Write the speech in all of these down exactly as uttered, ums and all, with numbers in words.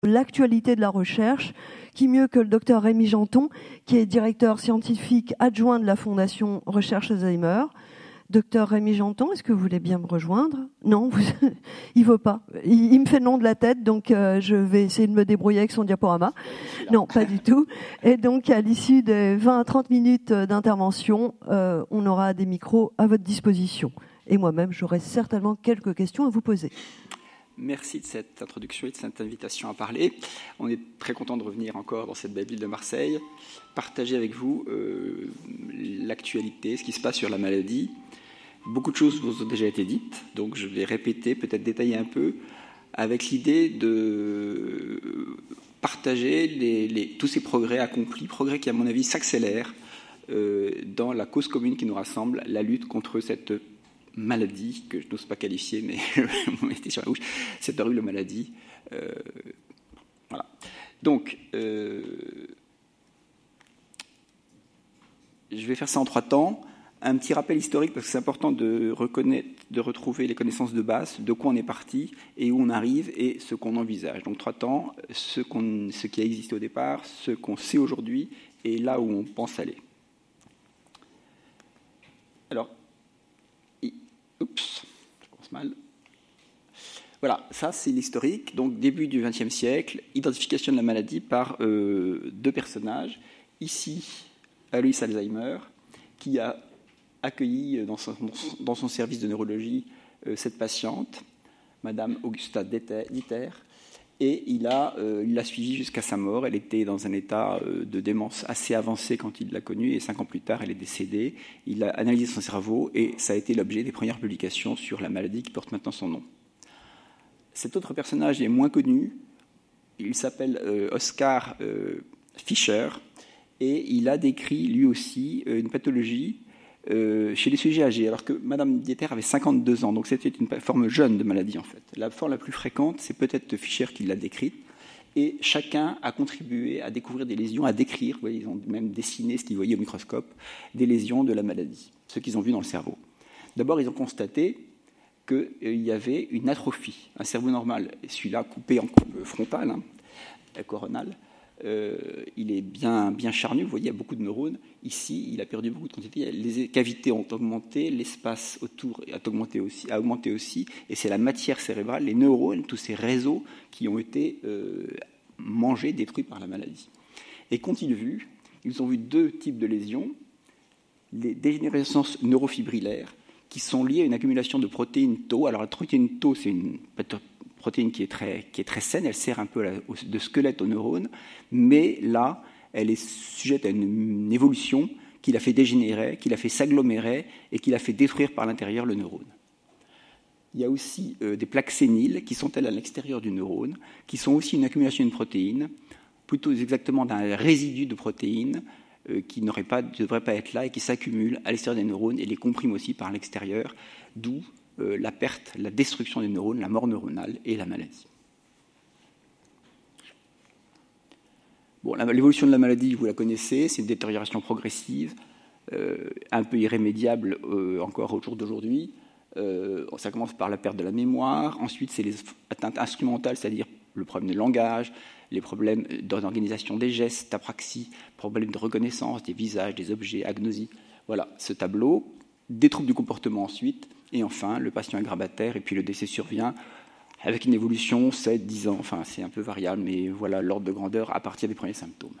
l'actualité de la recherche. Qui mieux que le docteur Rémi Janton, qui est directeur scientifique adjoint de la Fondation Recherche Alzheimer. Docteur Rémi Janton, est-ce que vous voulez bien me rejoindre? Non, vous... il veut pas. Il, il me fait le nom de la tête, donc euh, je vais essayer de me débrouiller avec son diaporama. Non, pas du tout. Et donc, à l'issue des vingt à trente minutes d'intervention, euh, on aura des micros à votre disposition. Et moi-même, j'aurai certainement quelques questions à vous poser. Merci de cette introduction et de cette invitation à parler. On est très content de revenir encore dans cette belle ville de Marseille, partager avec vous euh, l'actualité, ce qui se passe sur la maladie. Beaucoup de choses vous ont déjà été dites, donc je vais répéter, peut-être détailler un peu, avec l'idée de partager les, les, tous ces progrès accomplis, progrès qui, à mon avis, s'accélèrent euh, dans la cause commune qui nous rassemble, la lutte contre cette maladie, que je n'ose pas qualifier, mais vous mettez sur la bouche, cette horrible maladie. Euh, voilà. Donc, euh, je vais faire ça en trois temps. Un petit rappel historique, parce que c'est important de reconnaître, de retrouver les connaissances de base, de quoi on est parti, et où on arrive, et ce qu'on envisage. Donc, trois temps, ce, qu'on, ce qui a existé au départ, ce qu'on sait aujourd'hui, et là où on pense aller. Alors, Oups, je commence mal. Voilà, ça c'est l'historique. Donc début du vingtième siècle, identification de la maladie par euh, deux personnages. Ici, Alois Alzheimer, qui a accueilli dans son, dans son service de neurologie euh, cette patiente, Madame Augusta Dieter, et il a, euh, il l'a suivie jusqu'à sa mort. Elle était dans un état euh, de démence assez avancé quand il l'a connue, et cinq ans plus tard, elle est décédée. Il a analysé son cerveau, et ça a été l'objet des premières publications sur la maladie qui porte maintenant son nom. Cet autre personnage est moins connu. Il s'appelle euh, Oscar euh, Fischer, et il a décrit, lui aussi, euh, une pathologie Euh, chez les sujets âgés, alors que Madame Dieter avait cinquante-deux ans, donc c'était une forme jeune de maladie en fait. La forme la plus fréquente, c'est peut-être Fischer qui l'a décrite, et chacun a contribué à découvrir des lésions, à décrire, vous voyez, ils ont même dessiné ce qu'ils voyaient au microscope, des lésions de la maladie, ce qu'ils ont vu dans le cerveau. D'abord, ils ont constaté qu'il euh, y avait une atrophie, un cerveau normal, celui-là coupé en frontal, hein, coronal. Euh, il est bien, bien charnu, vous voyez, il y a beaucoup de neurones. Ici, il a perdu beaucoup de quantité, les cavités ont augmenté, l'espace autour a augmenté aussi, a augmenté aussi, et c'est la matière cérébrale, les neurones, tous ces réseaux qui ont été euh, mangés, détruits par la maladie. Et qu'ont-ils vu? Ils ont vu deux types de lésions, les dégénérescences neurofibrillaires, qui sont liées à une accumulation de protéines tau. Alors la protéine tau, c'est une protéine qui est très, qui est très saine, elle sert un peu de squelette aux neurones, mais là, elle est sujette à une, une évolution qui l'a fait dégénérer, qui l'a fait s'agglomérer et qui l'a fait détruire par l'intérieur le neurone. Il y a aussi euh, des plaques séniles qui sont elles à l'extérieur du neurone, qui sont aussi une accumulation de protéines, plutôt exactement d'un résidu de protéines euh, qui n'aurait pas, ne devrait pas être là et qui s'accumulent à l'extérieur des neurones et les compriment aussi par l'extérieur, d'où Euh, la perte, la destruction des neurones, la mort neuronale et la maladie. Bon, la, l'évolution de la maladie, vous la connaissez, c'est une détérioration progressive, euh, un peu irrémédiable euh, encore au jour d'aujourd'hui. Euh, ça commence par la perte de la mémoire, ensuite c'est les atteintes instrumentales, c'est-à-dire le problème de langage, les problèmes d'organisation des gestes, apraxie, problèmes de reconnaissance des visages, des objets, agnosie. Voilà ce tableau, des troubles du comportement ensuite. Et enfin, le patient est grabataire et puis le décès survient avec une évolution sept à dix ans. Enfin, c'est un peu variable, mais voilà l'ordre de grandeur à partir des premiers symptômes.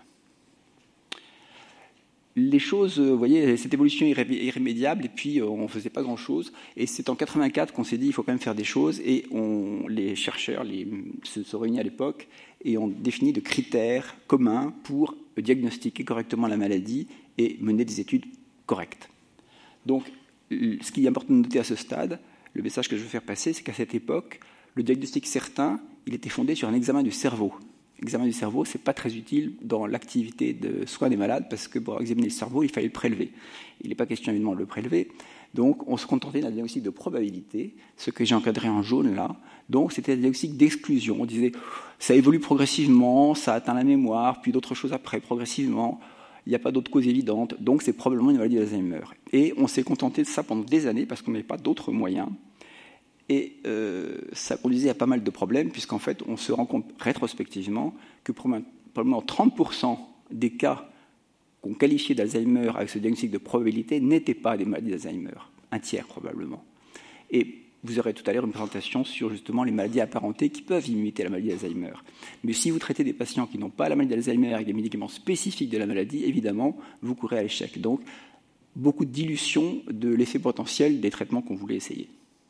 Les choses, vous voyez, cette évolution est irrémédiable et puis on ne faisait pas grand-chose. Et c'est en quatre-vingt-quatre qu'on s'est dit qu'il faut quand même faire des choses. Et on, les chercheurs les, se sont réunis à l'époque et ont défini de critères communs pour diagnostiquer correctement la maladie et mener des études correctes. Donc, ce qui est important de noter à ce stade, le message que je veux faire passer, c'est qu'à cette époque, le diagnostic certain, il était fondé sur un examen du cerveau. L'examen du cerveau, ce n'est pas très utile dans l'activité de soins des malades, parce que pour examiner le cerveau, il fallait le prélever. Il n'est pas question évidemment de le prélever. Donc, on se contentait d'un diagnostic de probabilité, ce que j'ai encadré en jaune là. Donc, c'était un diagnostic d'exclusion. On disait, ça évolue progressivement, ça atteint la mémoire, puis d'autres choses après, progressivement. Il n'y a pas d'autres causes évidentes, donc c'est probablement une maladie d'Alzheimer. Et on s'est contenté de ça pendant des années parce qu'on n'avait pas d'autres moyens. Et euh, ça conduisait à pas mal de problèmes, puisqu'en fait, on se rend compte rétrospectivement que probablement trente pour cent des cas qu'on qualifiait d'Alzheimer avec ce diagnostic de probabilité n'étaient pas des maladies d'Alzheimer, un tiers probablement. Et vous aurez tout à l'heure une présentation sur justement les maladies apparentées qui peuvent imiter la maladie d'Alzheimer. Mais si vous traitez des patients qui n'ont pas la maladie d'Alzheimer avec des médicaments spécifiques de la maladie, évidemment, vous courez à l'échec. Donc, beaucoup de dilution de l'effet potentiel des traitements qu'on voulait essayer.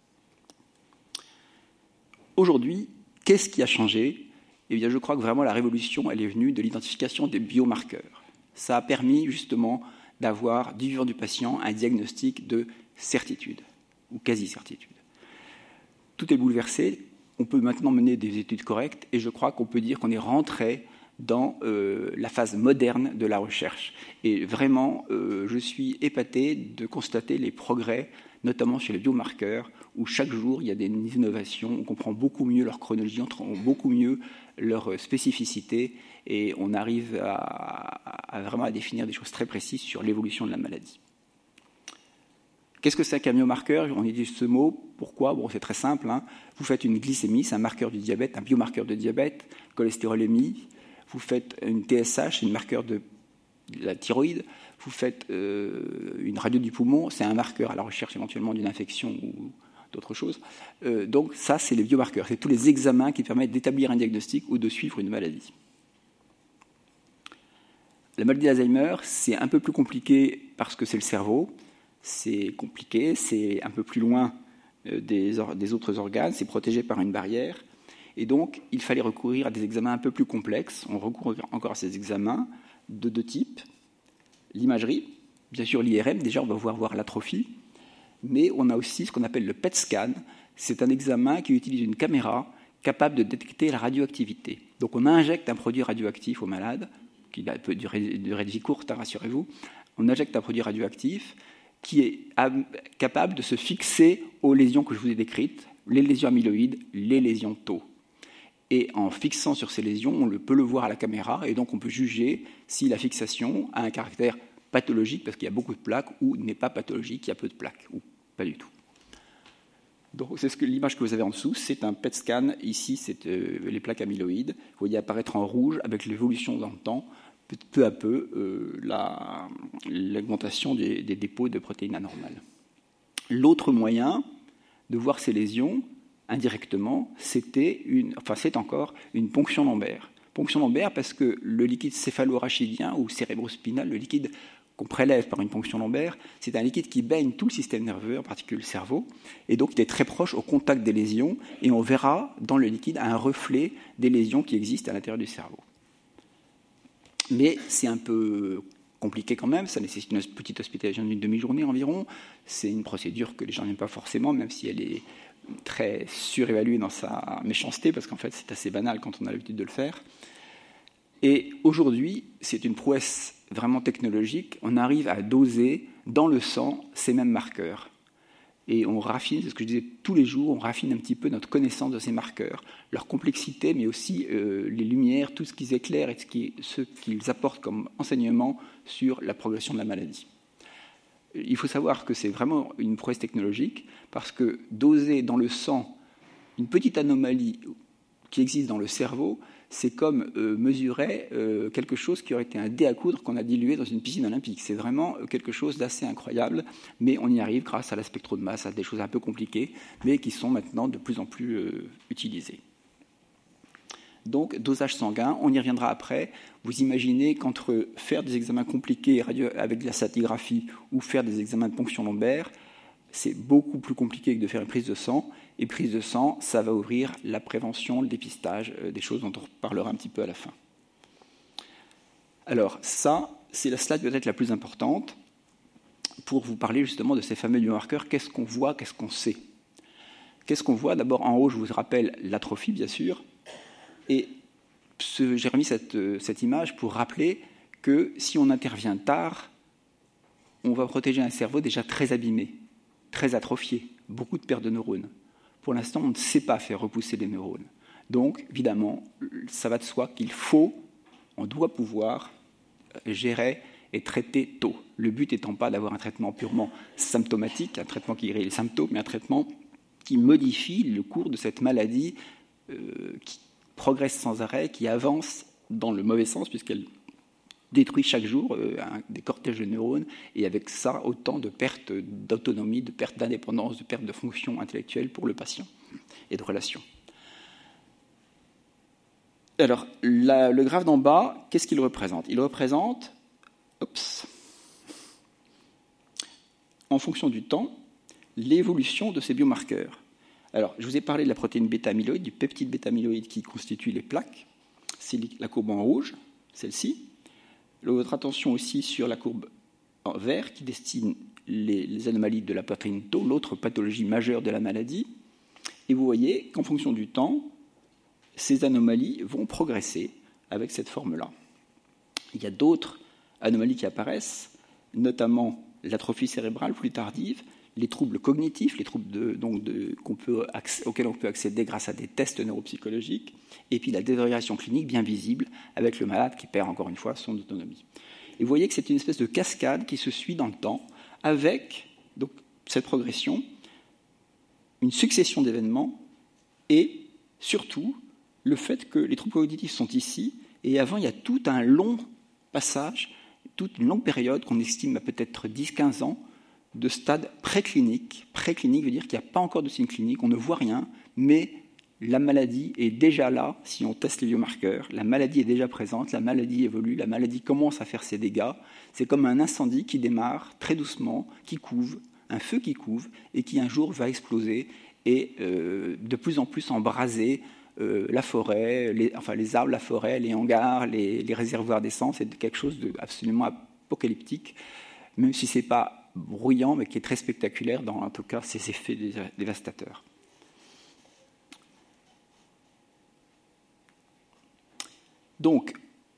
Aujourd'hui, qu'est-ce qui a changé ? Eh bien, je crois que vraiment la révolution, elle est venue de l'identification des biomarqueurs. Ça a permis justement d'avoir, du vivant du patient, un diagnostic de certitude, ou quasi-certitude. Tout est bouleversé, on peut maintenant mener des études correctes, et je crois qu'on peut dire qu'on est rentré dans euh, la phase moderne de la recherche. Et vraiment, euh, je suis épaté de constater les progrès, notamment chez les biomarqueurs, où chaque jour, il y a des innovations, on comprend beaucoup mieux leur chronologie, on comprend beaucoup mieux leur spécificité, et on arrive à, à vraiment à définir des choses très précises sur l'évolution de la maladie. Qu'est-ce que c'est qu'un biomarqueur ? On utilise ce mot. Pourquoi ? Bon, c'est très simple. Hein. Vous faites une glycémie, c'est un marqueur du diabète, un biomarqueur de diabète, cholestérolémie. Vous faites une T S H, c'est un marqueur de la thyroïde. Vous faites euh, une radio du poumon, c'est un marqueur à la recherche éventuellement d'une infection ou d'autres choses. Euh, donc ça, c'est les biomarqueurs. C'est tous les examens qui permettent d'établir un diagnostic ou de suivre une maladie. La maladie d'Alzheimer, c'est un peu plus compliqué parce que c'est le cerveau. C'est compliqué, c'est un peu plus loin des, or- des autres organes, c'est protégé par une barrière. Et donc, il fallait recourir à des examens un peu plus complexes. On recourt encore à ces examens de deux types. L'imagerie, bien sûr l'I R M, déjà on va pouvoir voir l'atrophie, mais on a aussi ce qu'on appelle le P E T scan. C'est un examen qui utilise une caméra capable de détecter la radioactivité. Donc on injecte un produit radioactif au malade, qui a une durée de vie courte, hein, rassurez-vous. On injecte un produit radioactif qui est capable de se fixer aux lésions que je vous ai décrites, les lésions amyloïdes, les lésions tau. Et en fixant sur ces lésions, on peut le voir à la caméra, et donc on peut juger si la fixation a un caractère pathologique, parce qu'il y a beaucoup de plaques, ou n'est pas pathologique, il y a peu de plaques, ou pas du tout. Donc c'est ce que l'image que vous avez en dessous, c'est un P E T scan. Ici, c'est euh, les plaques amyloïdes. Vous voyez apparaître en rouge, avec l'évolution dans le temps, peu à peu euh, la, l'augmentation des, des dépôts de protéines anormales. L'autre moyen de voir ces lésions indirectement, c'était une, enfin c'est encore une ponction lombaire. Ponction lombaire parce que le liquide céphalo-rachidien ou cérébrospinal, le liquide qu'on prélève par une ponction lombaire, c'est un liquide qui baigne tout le système nerveux, en particulier le cerveau, et donc il est très proche au contact des lésions, et on verra dans le liquide un reflet des lésions qui existent à l'intérieur du cerveau. Mais c'est un peu compliqué quand même, ça nécessite une petite hospitalisation d'une demi-journée environ. C'est une procédure que les gens n'aiment pas forcément, même si elle est très surévaluée dans sa méchanceté, parce qu'en fait c'est assez banal quand on a l'habitude de le faire. Et aujourd'hui, c'est une prouesse vraiment technologique, on arrive à doser dans le sang ces mêmes marqueurs. Et on raffine, c'est ce que je disais tous les jours, on raffine un petit peu notre connaissance de ces marqueurs, leur complexité, mais aussi euh, les lumières, tout ce qu'ils éclairent et ce, qui, ce qu'ils apportent comme enseignement sur la progression de la maladie. Il faut savoir que c'est vraiment une prouesse technologique, parce que doser dans le sang une petite anomalie qui existe dans le cerveau, c'est comme euh, mesurer euh, quelque chose qui aurait été un dé à coudre qu'on a dilué dans une piscine olympique. C'est vraiment quelque chose d'assez incroyable, mais on y arrive grâce à la spectromasse, à des choses un peu compliquées, mais qui sont maintenant de plus en plus euh, utilisées. Donc, dosage sanguin, on y reviendra après. Vous imaginez qu'entre faire des examens compliqués radio, avec de la scintigraphie ou faire des examens de ponction lombaire, c'est beaucoup plus compliqué que de faire une prise de sang. Et prise de sang, ça va ouvrir la prévention, le dépistage, euh, des choses dont on reparlera un petit peu à la fin. Alors, ça, c'est la slide peut-être la plus importante pour vous parler justement de ces fameux biomarqueurs. Qu'est-ce qu'on voit, qu'est-ce qu'on sait ? Qu'est-ce qu'on voit ? D'abord, en haut, je vous rappelle l'atrophie, bien sûr. Et ce, j'ai remis cette, cette image pour rappeler que si on intervient tard, on va protéger un cerveau déjà très abîmé, très atrophié, beaucoup de pertes de neurones. Pour l'instant, on ne sait pas faire repousser les neurones. Donc, évidemment, ça va de soi qu'il faut, on doit pouvoir gérer et traiter tôt. Le but étant pas d'avoir un traitement purement symptomatique, un traitement qui guérit les symptômes, mais un traitement qui modifie le cours de cette maladie euh, qui progresse sans arrêt, qui avance dans le mauvais sens, puisqu'elle détruit chaque jour euh, un, des cortèges de neurones, et avec ça, autant de pertes d'autonomie, de pertes d'indépendance, de pertes de fonction intellectuelle pour le patient et de relations. Alors, la, le graphe d'en bas, qu'est-ce qu'il représente? Il représente, oups, en fonction du temps, l'évolution de ces biomarqueurs. Alors, je vous ai parlé de la protéine bêta-amyloïde, du peptide bêta-amyloïde qui constitue les plaques. C'est la courbe en rouge, celle-ci. Votre attention aussi sur la courbe en vert qui destine les, les anomalies de la poitrine tau, l'autre pathologie majeure de la maladie. Et vous voyez qu'en fonction du temps, ces anomalies vont progresser avec cette forme-là. Il y a d'autres anomalies qui apparaissent, notamment l'atrophie cérébrale plus tardive, les troubles cognitifs, les troubles de, donc de, qu'on peut, auxquels on peut accéder grâce à des tests neuropsychologiques, et puis la détérioration clinique bien visible avec le malade qui perd encore une fois son autonomie. Et vous voyez que c'est une espèce de cascade qui se suit dans le temps avec donc, cette progression, une succession d'événements et surtout le fait que les troubles cognitifs sont ici et avant il y a tout un long passage, toute une longue période qu'on estime à peut-être dix à quinze ans de stade préclinique. Préclinique veut dire qu'il n'y a pas encore de signes cliniques, on ne voit rien, mais la maladie est déjà là, si on teste les biomarqueurs, la maladie est déjà présente, la maladie évolue, la maladie commence à faire ses dégâts. C'est comme un incendie qui démarre très doucement, qui couve, un feu qui couve, et qui un jour va exploser et euh, de plus en plus embraser euh, la forêt, les, enfin les arbres, la forêt, les hangars, les, les réservoirs d'essence. C'est quelque chose d'absolument apocalyptique, même si ce n'est pas bruyant, mais qui est très spectaculaire dans, en tout cas, ses effets dévastateurs. Donc,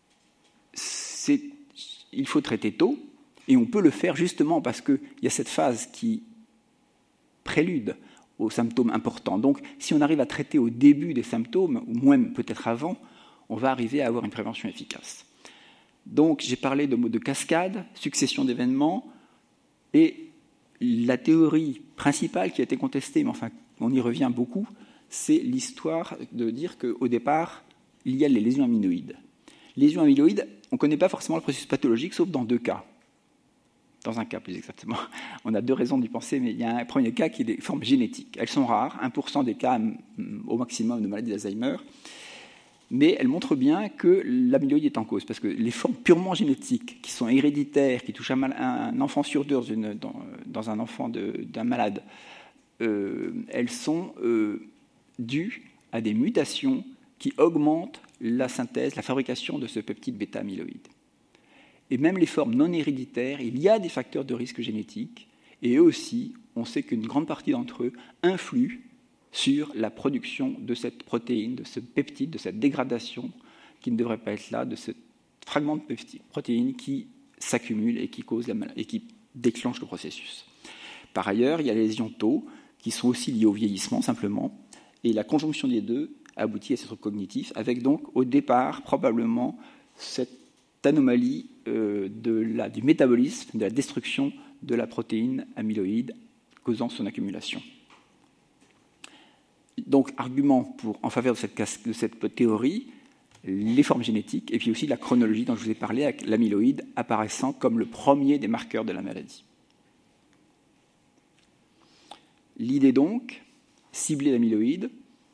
il faut traiter tôt, et on peut le faire justement parce qu'il y a cette phase qui prélude aux symptômes importants. Donc, si on arrive à traiter au début des symptômes, ou même peut-être avant, on va arriver à avoir une prévention efficace. Donc, j'ai parlé de mots de cascade, succession d'événements, et la théorie principale qui a été contestée, mais enfin, on y revient beaucoup, c'est l'histoire de dire qu'au départ, il y a les lésions amyloïdes. Les lésions amyloïdes, on ne connaît pas forcément le processus pathologique, sauf dans deux cas. Dans un cas, plus exactement. On a deux raisons d'y penser, mais il y a un premier cas qui est des formes génétiques. Elles sont rares, un pour cent des cas au maximum de maladie d'Alzheimer, mais elles montrent bien que l'amyloïde est en cause, parce que les formes purement génétiques, qui sont héréditaires, qui touchent un, mal, un enfant sur deux dans, dans, dans un enfant de, d'un malade, euh, elles sont euh, dues à des mutations qui augmentent la synthèse, la fabrication de ce peptide bêta-amyloïde. Et même les formes non héréditaires, il y a des facteurs de risque génétiques, et eux aussi, on sait qu'une grande partie d'entre eux influent sur la production de cette protéine, de ce peptide, de cette dégradation qui ne devrait pas être là, de ce fragment de peptide, protéine qui s'accumule et qui cause la maladie, et qui déclenche le processus. Par ailleurs, il y a les lésions tau qui sont aussi liées au vieillissement simplement, et la conjonction des deux aboutit à ces troubles cognitifs, avec donc au départ probablement cette anomalie euh, de la, du métabolisme, de la destruction de la protéine amyloïde causant son accumulation. Donc, argument pour, en faveur de cette, de cette théorie, les formes génétiques et puis aussi la chronologie dont je vous ai parlé, avec l'amyloïde apparaissant comme le premier des marqueurs de la maladie. L'idée donc, cibler l'amyloïde,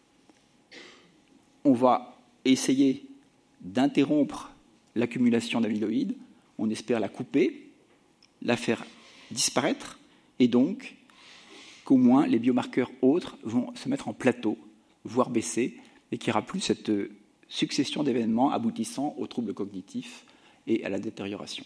on va essayer d'interrompre l'accumulation d'amyloïde, on espère la couper, la faire disparaître, et donc qu'au moins les biomarqueurs autres vont se mettre en plateau, voire baisser, et qu'il n'y aura plus cette succession d'événements aboutissant aux troubles cognitifs et à la détérioration.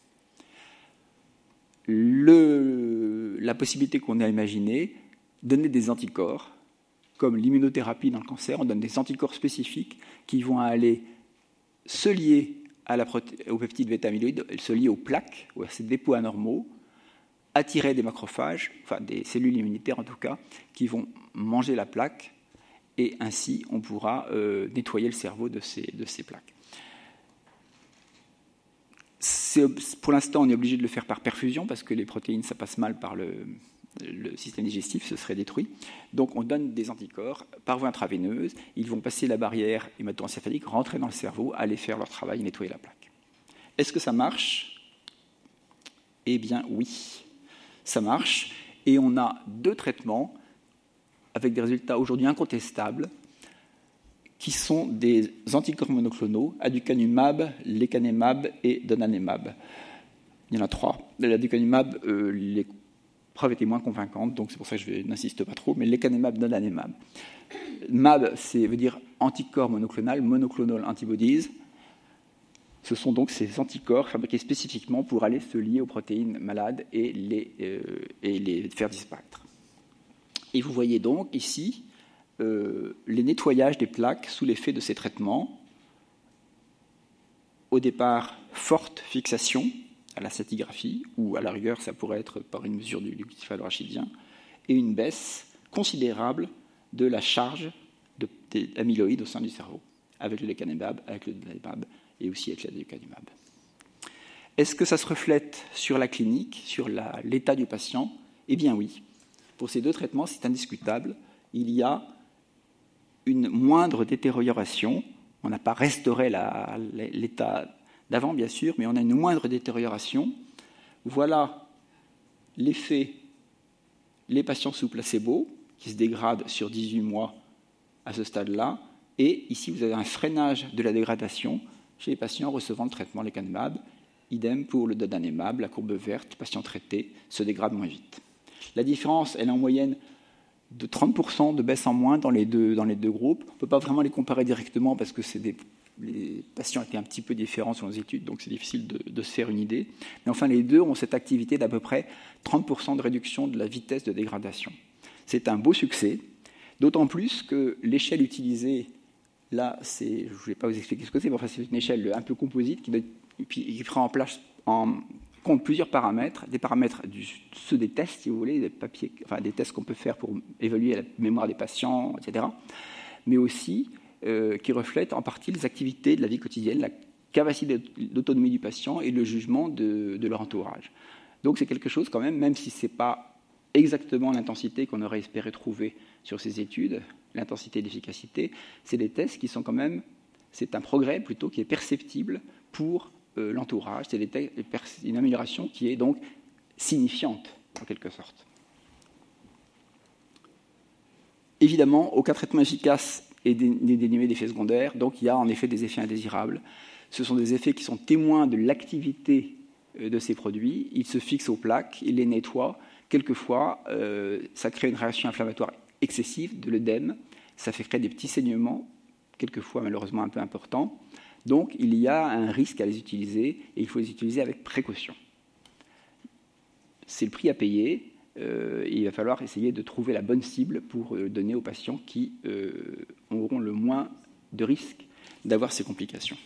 Le, la possibilité qu'on a imaginée, donner des anticorps, comme l'immunothérapie dans le cancer, on donne des anticorps spécifiques qui vont aller se lier à la proté- au peptide bêta-amyloïde, se lier aux plaques, ou à ces dépôts anormaux, attirer des macrophages, enfin des cellules immunitaires en tout cas, qui vont manger la plaque, et ainsi on pourra euh, nettoyer le cerveau de ces, de ces plaques. C'est, pour l'instant, on est obligé de le faire par perfusion, parce que les protéines, ça passe mal par le, le système digestif se serait détruit. Donc on donne des anticorps par voie intraveineuse, ils vont passer la barrière hémato-encéphalique, rentrer dans le cerveau, aller faire leur travail, nettoyer la plaque. Est-ce que ça marche? Eh bien oui, ça marche, et on a deux traitements avec des résultats aujourd'hui incontestables, qui sont des anticorps monoclonaux, aducanumab, lecanemab et donanemab. Il y en a trois. L'aducanumab, euh, les preuves étaient moins convaincantes, donc c'est pour ça que je n'insiste pas trop, mais lecanemab, donanemab. Mab, c'est veut dire anticorps monoclonal, monoclonal antibodies. Ce sont donc ces anticorps fabriqués spécifiquement pour aller se lier aux protéines malades et les, euh, et les faire disparaître. Et vous voyez donc ici euh, les nettoyages des plaques sous l'effet de ces traitements. Au départ, forte fixation à la scintigraphie, ou à la rigueur, ça pourrait être par une mesure du liquide céphalorachidien, et une baisse considérable de la charge de, des amyloïdes au sein du cerveau, avec le lecanemab, avec le donanemab et aussi avec l'aducanumab. Est-ce que ça se reflète sur la clinique, sur la, l'état du patient? Eh bien oui. Pour ces deux traitements, c'est indiscutable. Il y a une moindre détérioration. On n'a pas restauré la, l'état d'avant, bien sûr, mais on a une moindre détérioration. Voilà l'effet, les patients sous placebo, qui se dégradent sur dix-huit mois à ce stade-là. Et ici, vous avez un freinage de la dégradation chez les patients recevant le traitement lecanemab. Idem pour le donanemab, la courbe verte, patient traité se dégrade moins vite. La différence, elle est en moyenne de trente pour cent de baisse en moins dans les deux, dans les deux groupes. On ne peut pas vraiment les comparer directement parce que c'est des, les patients étaient un petit peu différents sur les études, donc c'est difficile de, de se faire une idée. Mais enfin, les deux ont cette activité d'à peu près trente pour cent de réduction de la vitesse de dégradation. C'est un beau succès, d'autant plus que l'échelle utilisée, là, c'est, je ne vais pas vous expliquer ce que c'est, mais enfin, c'est une échelle un peu composite qui, qui prend en place en compte plusieurs paramètres, des paramètres du, ceux des tests, si vous voulez, des papiers, enfin des tests qu'on peut faire pour évaluer la mémoire des patients, et cetera, mais aussi euh, qui reflètent en partie les activités de la vie quotidienne, la capacité d'autonomie du patient et le jugement de, de leur entourage. Donc c'est quelque chose quand même, même si ce n'est pas exactement l'intensité qu'on aurait espéré trouver sur ces études, l'intensité et l'efficacité, c'est des tests qui sont quand même, c'est un progrès plutôt qui est perceptible pour euh, l'entourage, c'est des te- une amélioration qui est donc signifiante en quelque sorte. Évidemment, aucun traitement efficace est dénué d'effets secondaires, donc il y a en effet des effets indésirables. Ce sont des effets qui sont témoins de l'activité de ces produits, ils se fixent aux plaques, ils les nettoient. Quelquefois, euh, ça crée une réaction inflammatoire excessive, de l'œdème, ça fait créer des petits saignements, quelquefois malheureusement un peu importants. Donc il y a un risque à les utiliser et il faut les utiliser avec précaution. C'est le prix à payer euh, et il va falloir essayer de trouver la bonne cible pour euh, donner aux patients qui euh, auront le moins de risques d'avoir ces complications.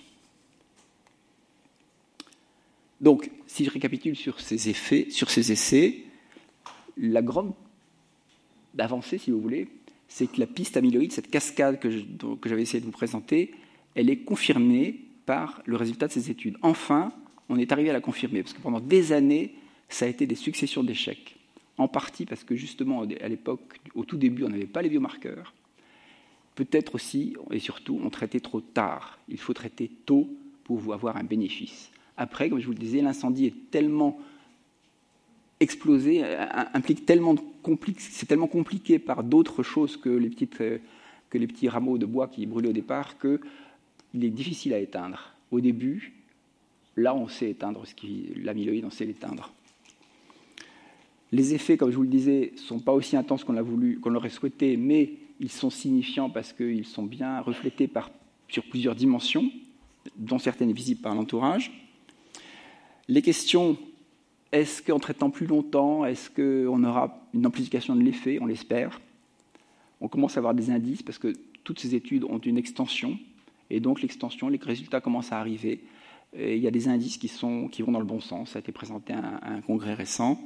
Donc, si je récapitule sur ces effets, sur ces essais, la grande avancée, si vous voulez, c'est que la piste amyloïde, cette cascade que, je, que j'avais essayé de vous présenter, elle est confirmée par le résultat de ces études. Enfin, on est arrivé à la confirmer, parce que pendant des années, ça a été des successions d'échecs. En partie parce que justement, à l'époque, au tout début, on n'avait pas les biomarqueurs. Peut-être aussi, et surtout, on traitait trop tard. Il faut traiter tôt pour avoir un bénéfice. Après, comme je vous le disais, l'incendie est tellement explosé, implique tellement de compli- c'est tellement compliqué par d'autres choses que les, petites, que les petits rameaux de bois qui brûlaient au départ qu'il est difficile à éteindre. Au début, là, on sait éteindre ce qui, l'amyloïde, on sait l'éteindre. Les effets, comme je vous le disais, ne sont pas aussi intenses qu'on l'a voulu, qu'on l'aurait souhaité, mais ils sont signifiants parce qu'ils sont bien reflétés par, sur plusieurs dimensions, dont certaines visibles par l'entourage. Les questions, est-ce qu'en traitant plus longtemps, est-ce qu'on aura une amplification de l'effet? On l'espère. On commence à avoir des indices parce que toutes ces études ont une extension, et donc l'extension, les résultats commencent à arriver. Et il y a des indices qui, sont, qui vont dans le bon sens. Ça a été présenté à un, à un congrès récent.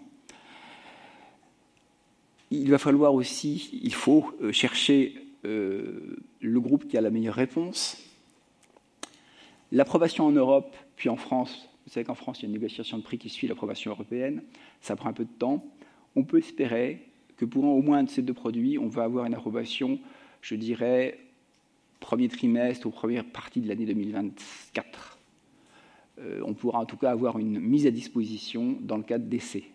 Il va falloir aussi, il faut chercher euh, le groupe qui a la meilleure réponse. L'approbation en Europe, puis en France, vous savez qu'en France, il y a une négociation de prix qui suit l'approbation européenne, ça prend un peu de temps. on peut espérer que pour au moins un de ces deux produits, on va avoir une approbation, je dirais, premier trimestre ou première partie de l'année deux mille vingt-quatre. Euh, on pourra en tout cas avoir une mise à disposition dans le cadre d'essais.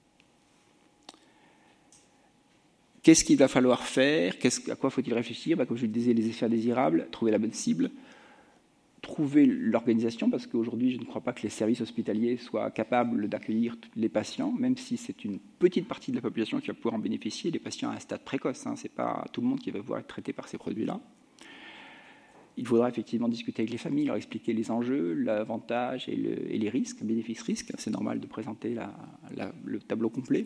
Qu'est-ce qu'il va falloir faire? Qu'est-ce, à quoi faut-il réfléchir? Bah, comme je le disais, les effets indésirables, trouver la bonne cible, trouver l'organisation, parce qu'aujourd'hui, je ne crois pas que les services hospitaliers soient capables d'accueillir les patients, même si c'est une petite partie de la population qui va pouvoir en bénéficier, les patients à un stade précoce. Hein, ce n'est pas tout le monde qui va pouvoir être traité par ces produits-là. Il faudra effectivement discuter avec les familles, leur expliquer les enjeux, l'avantage et, le, et les risques, bénéfices-risques. C'est normal de présenter la, la, le tableau complet.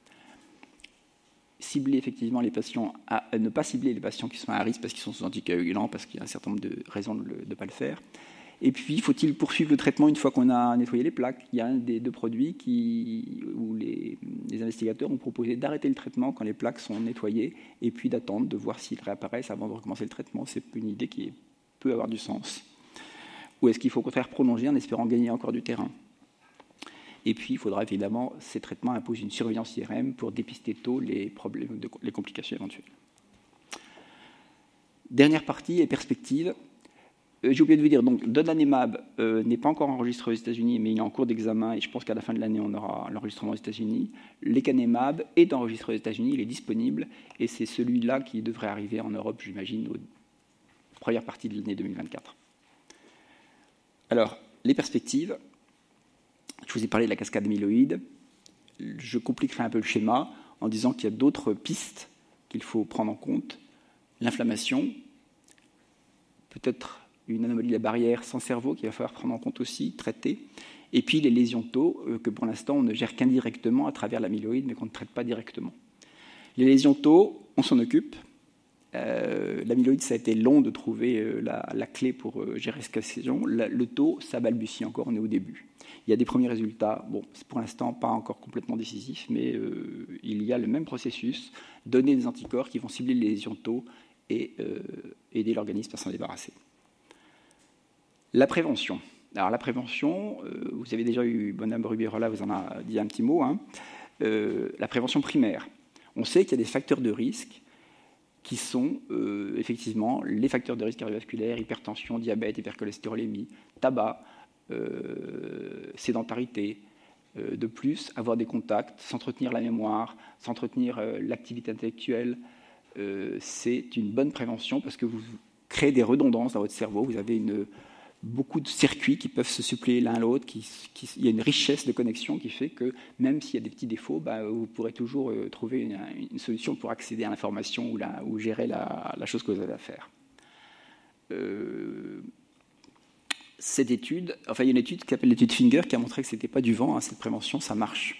Cibler effectivement les patients, à, ne pas cibler les patients qui sont à risque parce qu'ils sont sous anticoagulants, parce qu'il y a un certain nombre de raisons de ne pas le faire. Et puis, faut-il poursuivre le traitement une fois qu'on a nettoyé les plaques? Il y a un des deux produits qui, où les, les investigateurs ont proposé d'arrêter le traitement quand les plaques sont nettoyées et puis d'attendre, de voir s'ils réapparaissent avant de recommencer le traitement. C'est une idée qui peut avoir du sens. Ou est-ce qu'il faut au contraire prolonger en espérant gagner encore du terrain? Et puis, il faudra évidemment, ces traitements imposent une surveillance I R M pour dépister tôt les problèmes, de, les complications éventuelles. Dernière partie, les perspectives. Euh, j'ai oublié de vous dire, donc, donanemab euh, n'est pas encore enregistré aux États-Unis, mais il est en cours d'examen, et je pense qu'à la fin de l'année, on aura l'enregistrement aux États-Unis. Lecanemab est enregistré aux États-Unis, il est disponible, et c'est celui-là qui devrait arriver en Europe, j'imagine, aux premières parties de l'année deux mille vingt-quatre. Alors, les perspectives. Je vous ai parlé de la cascade amyloïde. Je compliquerai un peu le schéma en disant qu'il y a d'autres pistes qu'il faut prendre en compte. L'inflammation, peut-être une anomalie de la barrière sans cerveau qu'il va falloir prendre en compte aussi, traiter. Et puis les lésions tau, euh, que pour l'instant on ne gère qu'indirectement à travers l'amyloïde, mais qu'on ne traite pas directement. Les lésions tau, on s'en occupe. Euh, l'amyloïde, ça a été long de trouver euh, la, la clé pour euh, gérer cette lésion. Le tau, ça balbutie encore, on est au début. Il y a des premiers résultats, bon, c'est pour l'instant pas encore complètement décisif, mais euh, il y a le même processus, donner des anticorps qui vont cibler les lésions tau et euh, aider l'organisme à s'en débarrasser. La prévention. Alors la prévention, euh, vous avez déjà eu, Bonhomme Rubirola vous en a dit un petit mot, hein, euh, la prévention primaire. On sait qu'il y a des facteurs de risque qui sont euh, effectivement les facteurs de risque cardiovasculaire, hypertension, diabète, hypercholestérolémie, tabac, Euh, sédentarité, euh, de plus, avoir des contacts, s'entretenir la mémoire, s'entretenir euh, l'activité intellectuelle, euh, c'est une bonne prévention parce que vous créez des redondances dans votre cerveau, vous avez une, beaucoup de circuits qui peuvent se suppléer l'un à l'autre, qui, qui, il y a une richesse de connexion qui fait que même s'il y a des petits défauts, bah, vous pourrez toujours euh, trouver une, une solution pour accéder à l'information ou, la, ou gérer la, la chose que vous avez à faire. Euh, Cette étude, enfin il y a une étude qui s'appelle l'étude Finger qui a montré que ce n'était pas du vent, hein, cette prévention, ça marche.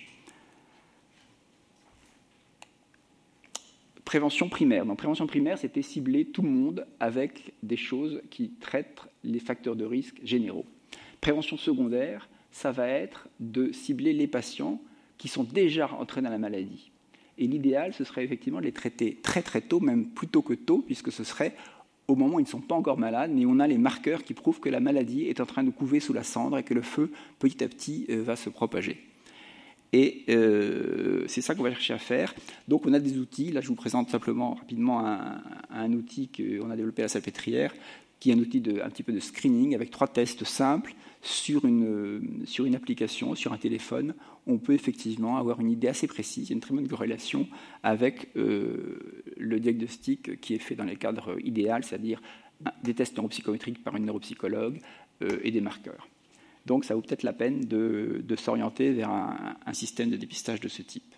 Prévention primaire. Dans prévention primaire, c'était cibler tout le monde avec des choses qui traitent les facteurs de risque généraux. Prévention secondaire, ça va être de cibler les patients qui sont déjà entrés dans la maladie. Et l'idéal, ce serait effectivement de les traiter très très tôt, même plus tôt que tôt, puisque ce serait au moment où ils ne sont pas encore malades, mais on a les marqueurs qui prouvent que la maladie est en train de couver sous la cendre et que le feu, petit à petit, euh, va se propager. Et euh, c'est ça qu'on va chercher à faire. Donc on a des outils. Là, je vous présente simplement rapidement un, un outil qu'on a développé à la Salpêtrière, qui est un outil de, un petit peu de screening avec trois tests simples sur une, sur une application, sur un téléphone. On peut effectivement avoir une idée assez précise, il y a une très bonne corrélation avec euh, le diagnostic qui est fait dans les cadres idéaux, c'est-à-dire des tests neuropsychométriques par une neuropsychologue euh, et des marqueurs. Donc ça vaut peut-être la peine de, de s'orienter vers un, un système de dépistage de ce type.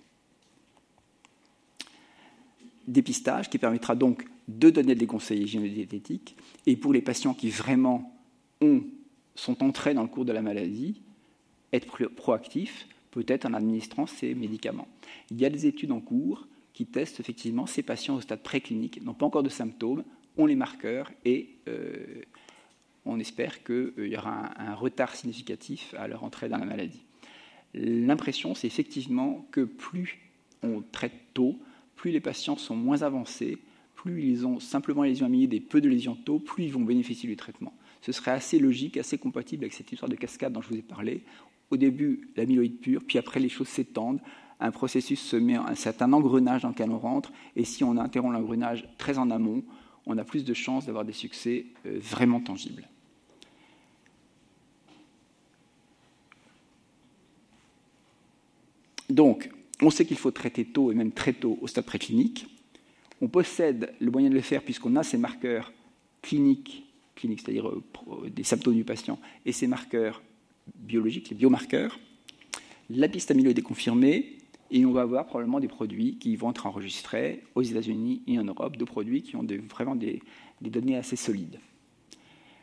Dépistage qui permettra donc de donner des conseils hygiéno-diététiques et pour les patients qui vraiment ont, sont entrés dans le cours de la maladie, être proactifs, peut-être en administrant ces médicaments. Il y a des études en cours qui testent effectivement ces patients au stade préclinique, n'ont pas encore de symptômes, ont les marqueurs et euh, on espère qu'il euh, y aura un, un retard significatif à leur entrée dans la maladie. L'impression, c'est effectivement que plus on traite tôt, plus les patients sont moins avancés, plus ils ont simplement les lésions amyloïdes et peu de lésions tau, plus ils vont bénéficier du traitement. Ce serait assez logique, assez compatible avec cette histoire de cascade dont je vous ai parlé. Au début, l'amyloïde pur, puis après, les choses s'étendent un processus se met, c'est un engrenage dans lequel on rentre, et si on interrompt l'engrenage très en amont, on a plus de chances d'avoir des succès euh, vraiment tangibles. Donc, on sait qu'il faut traiter tôt, et même très tôt, au stade préclinique. On possède le moyen de le faire puisqu'on a ces marqueurs cliniques, cliniques c'est-à-dire euh, des symptômes du patient, et ces marqueurs biologiques, les biomarqueurs. La piste amyloïde est confirmée, et on va avoir probablement des produits qui vont être enregistrés aux États-Unis et en Europe, de produits qui ont des, vraiment des, des données assez solides. Qu'envisager ?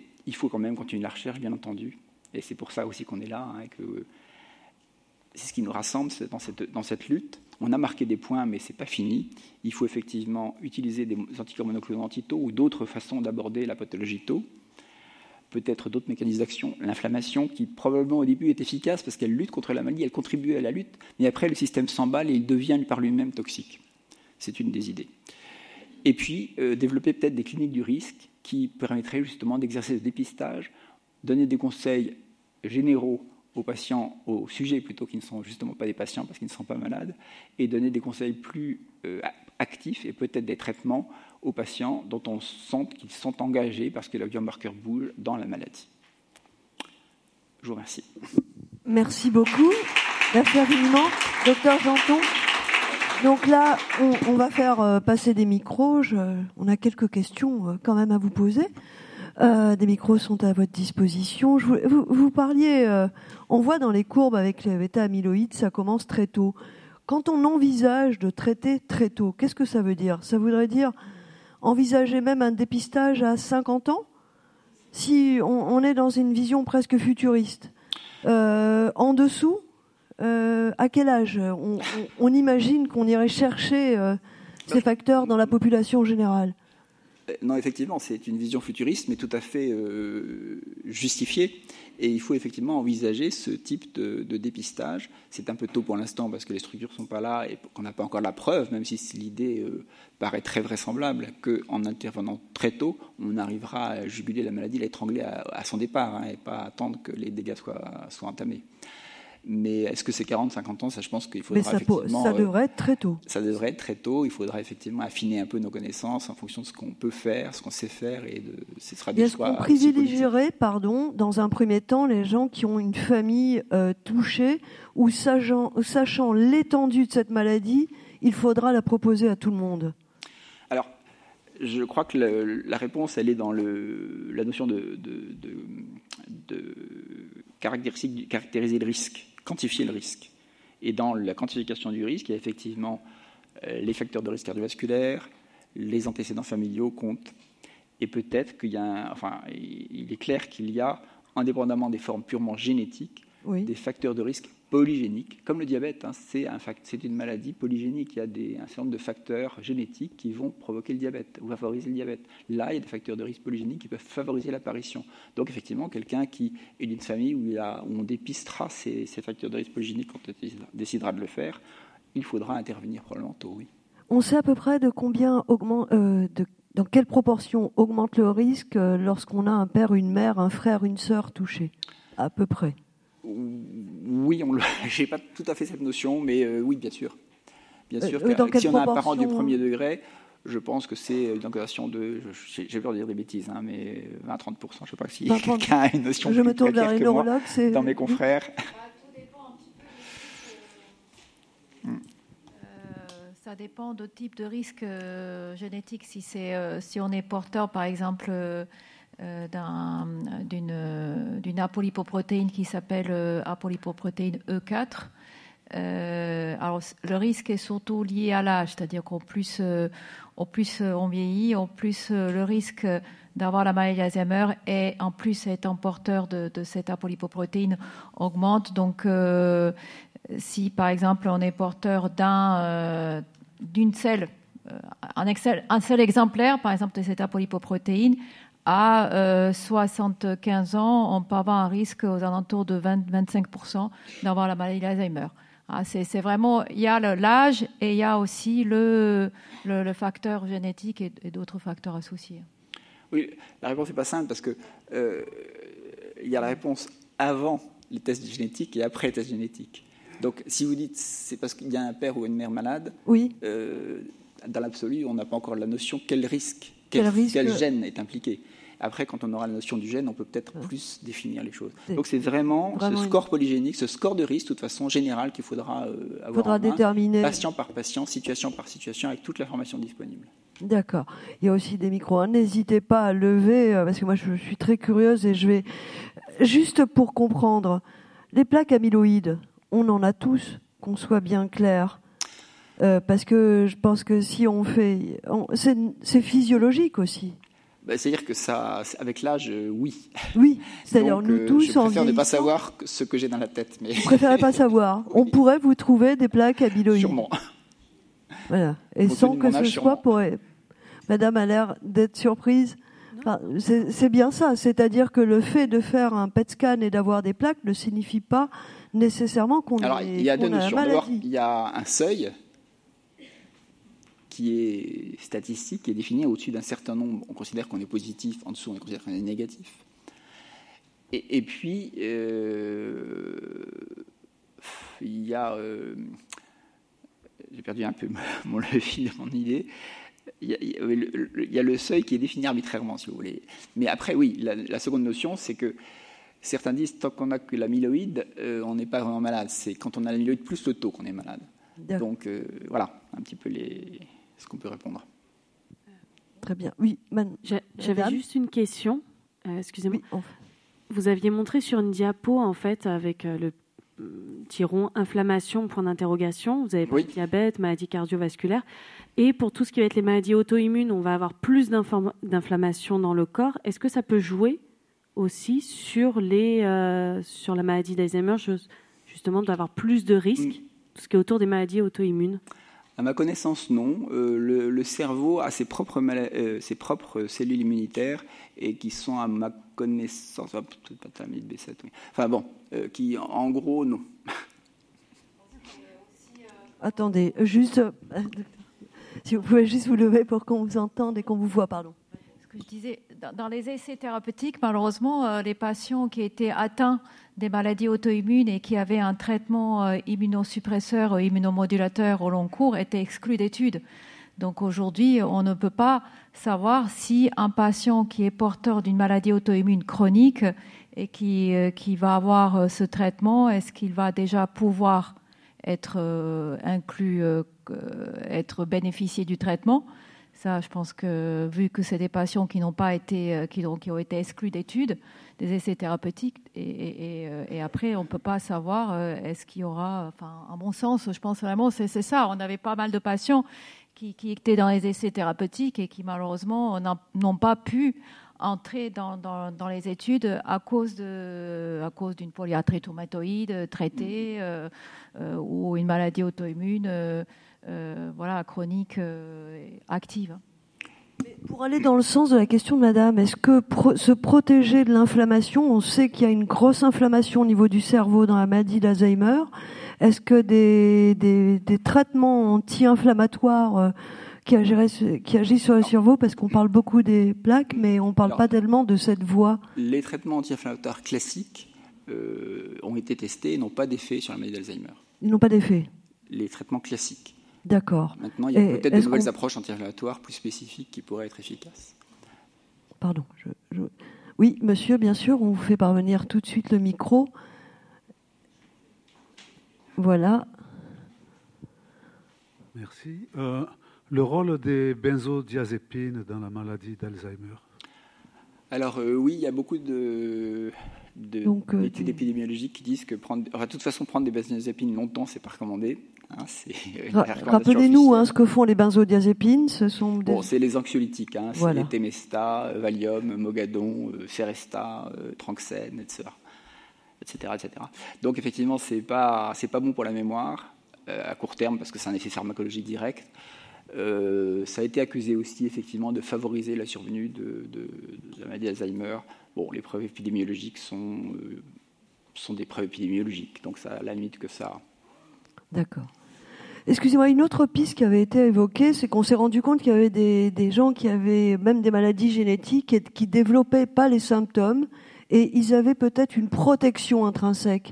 Il faut quand même continuer la recherche, bien entendu, et c'est pour ça aussi qu'on est là, hein, que c'est ce qui nous rassemble dans cette, dans cette lutte. On a marqué des points, mais ce n'est pas fini. Il faut effectivement utiliser des anticorps monoclonaux anti-tau ou d'autres façons d'aborder la pathologie tau. Peut-être d'autres mécanismes d'action. L'inflammation, qui probablement au début est efficace parce qu'elle lutte contre la maladie, elle contribue à la lutte, mais après le système s'emballe et il devient par lui-même toxique. C'est une des idées. Et puis, euh, développer peut-être des cliniques du risque qui permettraient justement d'exercer le dépistage, donner des conseils généraux aux patients, aux sujets plutôt qui ne sont justement pas des patients parce qu'ils ne sont pas malades, et donner des conseils plus euh, actifs et peut-être des traitements aux patients dont on sent qu'ils sont engagés parce que le biomarqueur bouge dans la maladie. Je vous remercie. Merci beaucoup. Merci infiniment, docteur Janton. Donc là, on, on va faire euh, passer des micros. Je, on a quelques questions euh, quand même à vous poser. Euh, des micros sont à votre disposition. Je vous, vous, vous parliez, euh, on voit dans les courbes avec les bêta-amyloïdes, ça commence très tôt. Quand on envisage de traiter très tôt, qu'est-ce que ça veut dire ? Ça voudrait dire envisager même un dépistage à cinquante ans ? Si on, on est dans une vision presque futuriste. Euh, en dessous, euh, à quel âge on, on, on imagine qu'on irait chercher euh, ces facteurs dans la population générale ? Non, effectivement, c'est une vision futuriste, mais tout à fait euh, justifiée. Et il faut effectivement envisager ce type de, de dépistage. C'est un peu tôt pour l'instant parce que les structures ne sont pas là et qu'on n'a pas encore la preuve, même si l'idée euh, paraît très vraisemblable, qu'en intervenant très tôt, on arrivera à juguler la maladie, l'étrangler à, à son départ, hein, et pas attendre que les dégâts soient, soient entamés. Mais est-ce que c'est quarante, cinquante ans ? Ça, je pense qu'il faudra Mais ça, effectivement... ça devrait être très tôt. Euh, ça devrait être très tôt. Il faudra effectivement affiner un peu nos connaissances en fonction de ce qu'on peut faire, ce qu'on sait faire, et de, ce sera des choix. Est-ce qu'on privilégierait, pardon, dans un premier temps, les gens qui ont une famille euh, touchée, ou sachant, sachant l'étendue de cette maladie, il faudra la proposer à tout le monde ? Alors, je crois que le, la réponse, elle est dans le, la notion de, de, de, de caractériser le risque. Quantifier le risque. Et dans la quantification du risque, il y a effectivement euh, les facteurs de risque cardiovasculaire, les antécédents familiaux comptent, et peut-être qu'il y a, un, enfin, il est clair qu'il y a, indépendamment des formes purement génétiques, oui. des facteurs de risque polygéniques, comme le diabète. Hein, c'est, un fact, c'est une maladie polygénique. Il y a des, un certain nombre de facteurs génétiques qui vont provoquer le diabète ou favoriser le diabète. Là, il y a des facteurs de risque polygéniques qui peuvent favoriser l'apparition. Donc, effectivement, quelqu'un qui est d'une famille où, il a, où on dépistera ces, ces facteurs de risque polygéniques quand on décidera de le faire, il faudra intervenir probablement tôt, oui. On sait à peu près de combien augmente, euh, de, dans quelle proportion augmente le risque lorsqu'on a un père, une mère, un frère, une sœur touchés, à peu près. Oui, je n'ai pas tout à fait cette notion, mais euh, oui, bien sûr. Bien sûr, euh, que, si on a un parent du premier degré, je pense que c'est une augmentation de, je, j'ai peur de dire des bêtises, hein, mais vingt à trente pour cent. Je ne sais pas si quelqu'un a une notion je plus me tourne vers les neurologues, c'est... dans mes confrères. Ça dépend du type de risque euh, génétique. Si, c'est, euh, si on est porteur, par exemple, euh, d'un, d'une, d'une apolipoprotéine qui s'appelle euh, apolipoprotéine E quatre, euh, alors le risque est surtout lié à l'âge, c'est-à-dire qu'au plus, euh, au plus on vieillit, au plus euh, le risque d'avoir la maladie d'Alzheimer et en plus étant porteur de, de cette apolipoprotéine augmente. Donc, euh, si par exemple on est porteur d'un, euh, d'une selle, euh, un, excel, un seul exemplaire, par exemple de cette apolipoprotéine, à euh, soixante-quinze ans, on peut avoir un risque aux alentours de vingt à vingt-cinq pour cent d'avoir la maladie d'Alzheimer. Ah, c'est, c'est vraiment, il y a le, l'âge et il y a aussi le, le, le facteur génétique et, et d'autres facteurs associés. Oui, la réponse n'est pas simple parce que euh, il y a la réponse avant les tests génétiques et après les tests génétiques. Donc, si vous dites c'est parce qu'il y a un père ou une mère malade, oui. euh, dans l'absolu, on n'a pas encore la notion quel risque, quel, quel, risque... quel gène est impliqué. Après, quand on aura la notion du gène, on peut peut-être ouais. plus définir les choses. C'est Donc, c'est vraiment, vraiment ce score une... polygénique, ce score de risque, de toute façon générale, qu'il faudra euh, avoir faudra en main, déterminer... patient par patient, situation par situation, avec toute l'information disponible. D'accord. Il y a aussi des micros. N'hésitez pas à lever, parce que moi, je suis très curieuse et je vais... Juste pour comprendre, les plaques amyloïdes, on en a tous, qu'on soit bien clair. Euh, parce que je pense que si on fait... On, c'est, c'est physiologique aussi. Ben, c'est-à-dire que ça, avec l'âge, euh, oui. Oui, c'est-à-dire Donc, nous euh, tous... Je préfère ne pas savoir ce que j'ai dans la tête. Mais... Vous préférez pas savoir. Oui. On pourrait vous trouver des plaques amyloïdes. Sûrement. Voilà. Et Compte sans que ce âge, soit pour... Madame a l'air d'être surprise. Enfin, c'est, c'est bien ça. C'est-à-dire que le fait de faire un P E T scan et d'avoir des plaques ne signifie pas nécessairement qu'on Alors, ait, il y a qu'on deux a notions. la D'abord, maladie. il y a un seuil qui est statistique, qui est défini au-dessus d'un certain nombre. On considère qu'on est positif, en dessous, on considère qu'on est négatif. Et, et puis, euh, il y a... Euh, j'ai perdu un peu mon, le fil de mon idée. Il y, a, il y a le seuil qui est défini arbitrairement, si vous voulez. Mais après, oui, la, la seconde notion, c'est que certains disent tant qu'on n'a que l'amyloïde, euh, on n'est pas vraiment malade. C'est quand on a l'amyloïde plus le taux qu'on est malade. D'accord. Donc, euh, voilà, un petit peu les... ce qu'on peut répondre. Très bien. Oui, man... J'avais juste une question. Euh, excusez-moi. Oui, enfin. Vous aviez montré sur une diapo, en fait, avec euh, le petit rond inflammation, point d'interrogation. Vous avez parlé oui. de diabète, maladie cardiovasculaire. Et pour tout ce qui va être les maladies auto-immunes, on va avoir plus d'inflammation dans le corps. Est-ce que ça peut jouer aussi sur, les, euh, sur la maladie d'Alzheimer, justement, d'avoir plus de risques, mm. tout ce qui est autour des maladies auto-immunes? À ma connaissance, non. Euh, le, le cerveau a ses propres, mal- euh, ses propres cellules immunitaires et qui sont, à ma connaissance, oh, peut-être pas thalamide B sept, oui. Enfin bon, euh, qui, en gros, non. Attendez, juste... Euh, si vous pouvez juste vous lever pour qu'on vous entende et qu'on vous voit, pardon. Ce que je disais, dans les essais thérapeutiques, malheureusement, euh, les patients qui étaient atteints des maladies auto-immunes et qui avaient un traitement euh, immunosuppresseur ou immunomodulateur au long cours étaient exclus d'études. Donc aujourd'hui, on ne peut pas savoir si un patient qui est porteur d'une maladie auto-immune chronique et qui, euh, qui va avoir euh, ce traitement, est-ce qu'il va déjà pouvoir être euh, inclus, euh, être bénéficié du traitement. Ça, je pense que, vu que c'est des patients qui n'ont pas été, qui ont, qui ont été exclus d'études, des essais thérapeutiques, et, et, et, et après, on ne peut pas savoir est-ce qu'il y aura, enfin, à mon sens, je pense vraiment, c'est, c'est ça. On avait pas mal de patients qui, qui étaient dans les essais thérapeutiques et qui, malheureusement, n'ont pas pu entrer dans, dans, dans les études à cause, de, à cause d'une polyarthrite rhumatoïde traitée euh, euh, ou une maladie auto-immune euh, euh, voilà, chronique euh, active. Mais pour aller dans le sens de la question de madame, est-ce que pro- se protéger de l'inflammation, on sait qu'il y a une grosse inflammation au niveau du cerveau dans la maladie d'Alzheimer, est-ce que des, des, des traitements anti-inflammatoires euh, Qui, agiraient, qui agit sur le cerveau, parce qu'on parle beaucoup des plaques, mais on ne parle Alors, pas tellement de cette voie. Les traitements anti-inflammatoires classiques euh, ont été testés et n'ont pas d'effet sur la maladie d'Alzheimer. Ils n'ont pas d'effet. Les traitements classiques. D'accord. Maintenant, il y a et peut-être de nouvelles qu'on... approches anti-inflammatoires plus spécifiques qui pourraient être efficaces. Pardon. Je, je... Oui, monsieur, bien sûr, on vous fait parvenir tout de suite le micro. Voilà. Merci. Euh... Le rôle des benzodiazépines dans la maladie d'Alzheimer? Alors euh, oui, il y a beaucoup de, de, Donc, euh, d'études des... épidémiologiques qui disent que prendre, de toute façon prendre des benzodiazépines longtemps, c'est pas recommandé. Hein, c'est Ra- Rappelez-nous hein, ce que font les benzodiazépines. Ce sont des... bon, c'est les anxiolytiques, hein, voilà. C'est les Temesta, Valium, Mogadon, euh, Seresta, euh, Tranxène, et cetera, et cetera, et cetera. Donc effectivement, c'est pas c'est pas bon pour la mémoire euh, à court terme parce que c'est un effet pharmacologique direct. Euh, ça a été accusé aussi effectivement de favoriser la survenue de, de, de la maladie d'Alzheimer. Bon, les preuves épidémiologiques sont, euh, sont des preuves épidémiologiques, donc ça a la limite que ça. D'accord. Excusez-moi, une autre piste qui avait été évoquée, c'est qu'on s'est rendu compte qu'il y avait des, des gens qui avaient même des maladies génétiques et qui développaient pas les symptômes et ils avaient peut-être une protection intrinsèque.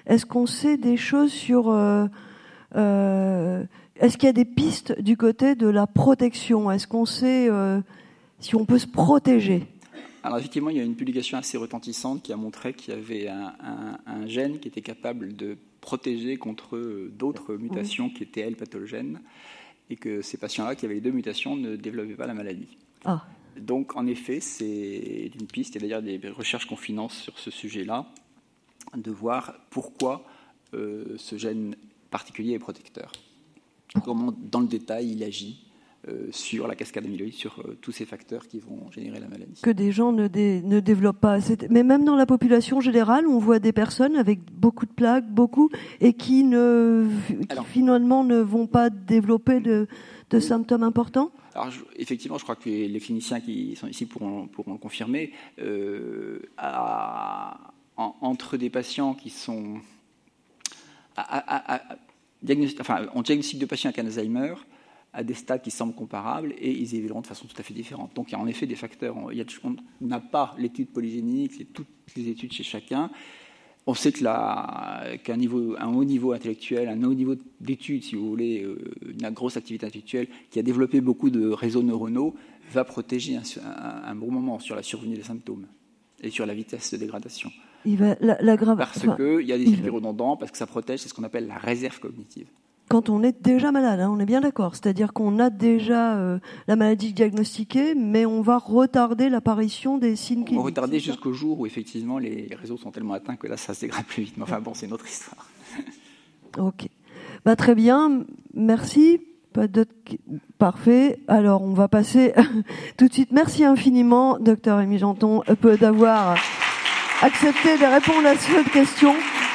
Est-ce qu'on sait des choses sur... Euh, euh, est-ce qu'il y a des pistes du côté de la protection? Est-ce qu'on sait euh, si on peut se protéger? Alors effectivement, il y a une publication assez retentissante qui a montré qu'il y avait un, un, un gène qui était capable de protéger contre d'autres mutations qui étaient, elles, pathogènes, et que ces patients-là qui avaient les deux mutations ne développaient pas la maladie. Ah. Donc, en effet, c'est une piste, et d'ailleurs des recherches qu'on finance sur ce sujet-là, de voir pourquoi euh, ce gène particulier est protecteur. Comment, dans le détail, il agit euh, sur la cascade amyloïde, sur euh, tous ces facteurs qui vont générer la maladie. Que des gens ne, dé, ne développent pas. Mais même dans la population générale, on voit des personnes avec beaucoup de plaques, beaucoup, et qui, ne, qui Alors, finalement ne vont pas développer de, de symptômes importants. Alors, je, effectivement, je crois que les cliniciens qui sont ici pourront, pourront le confirmer. Euh, à, en, entre des patients qui sont... À, à, à, à, diagnostic, enfin, on diagnostique de patients avec Alzheimer à des stades qui semblent comparables et ils évolueront de façon tout à fait différente. Donc, il y a en effet des facteurs. Il y a, on n'a pas l'étude polygénique, les, toutes les études chez chacun. On sait que la, qu'un niveau, un haut niveau intellectuel, un haut niveau d'études, si vous voulez, une grosse activité intellectuelle qui a développé beaucoup de réseaux neuronaux, va protéger un, un, un bon moment sur la survenue des symptômes et sur la vitesse de dégradation. Il va, la, la grave, parce enfin, qu'il y a des circuits redondants, parce que ça protège, c'est ce qu'on appelle la réserve cognitive. Quand on est déjà malade, hein, on est bien d'accord. C'est-à-dire qu'on a déjà euh, la maladie diagnostiquée, mais on va retarder l'apparition des signes cliniques. On va retarder jusqu'au jour où, effectivement, les réseaux sont tellement atteints que là, ça se dégrade plus vite. Mais enfin, bon, c'est une autre histoire. Ok. Bah, très bien. Merci. Pas d'autres... Parfait. Alors, on va passer tout de suite. Merci infiniment, docteur Rémy Janton, d'avoir accepté de répondre à cette question.